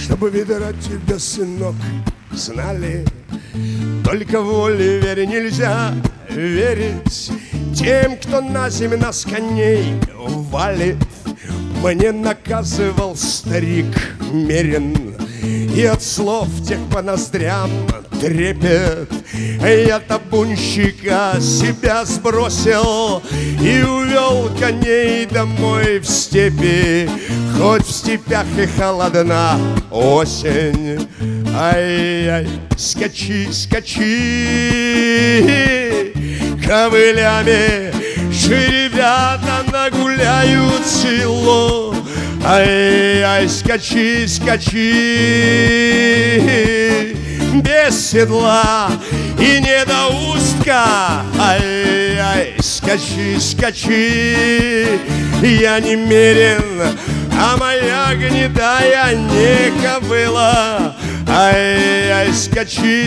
чтобы видать тебя, сынок, знали. Только воле вере нельзя верить тем, кто на землю нас коней валит. Мне наказывал старик Мерин, и от слов тех по ноздрям трепет. Я табунщика себя сбросил и увел коней домой в степи. Хоть в степях и холодна осень. Ай-яй, скачи, скачи ковылями, жеребята нагуляют село. Ай-яй, скачи, скачи без седла и недоустка. Ай-яй, скачи, скачи, я не Мерин, а моя гнедая не кобыла. Ай-яй, скачи,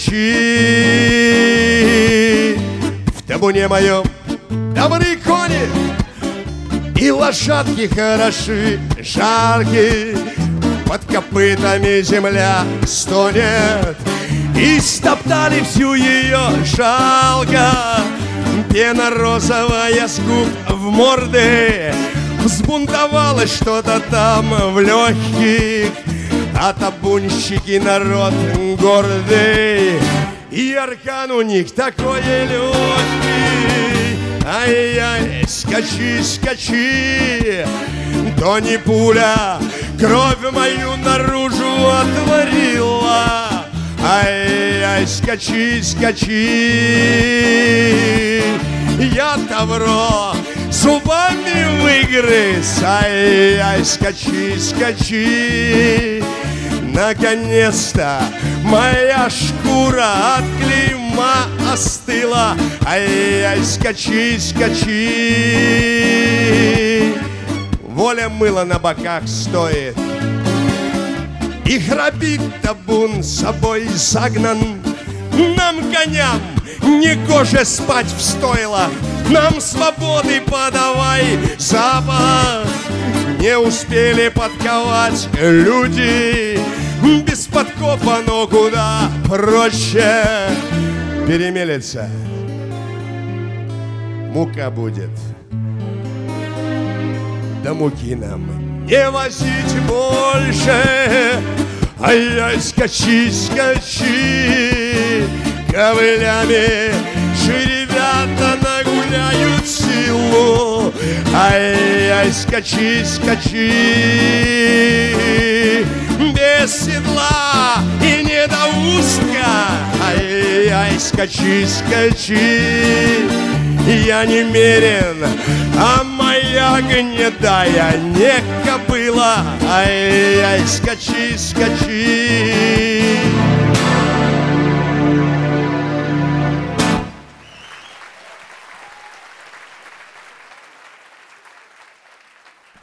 скачи, в табуне моем добрые кони и лошадки хороши, жаркие. Под копытами земля стонет, и стоптали всю ее жалко. Пена розовая с губ в морды, взбунтовалось что-то там в легких. А табунщики народ гордый, и аркан у них такой легкий. Ай-яй, скачи, скачи, то не пуля кровь мою наружу отворила. Ай-яй, скачи, скачи, я тавро зубами выгрыз. Ай-яй, скачи, скачи, наконец-то моя шкура от клейма остыла. Ай-яй, скачи, скачи, воля мыла на боках стоит, и храпит табун собой загнан. Нам, коням, не гоже спать в стойлах, нам свободы подавай запах. Не успели подковать люди без подкопа, но куда проще перемелется. Мука будет, да муки нам не возить больше. Ай-яй, скачи, скачи ковылями, жеребята нагуляют село. Ай-яй, скачи, скачи без седла и недоустка. Ай-яй, скачи, скачи, я не Мерин, а моя гнедая не кобыла. Ай-яй, скачи, скачи.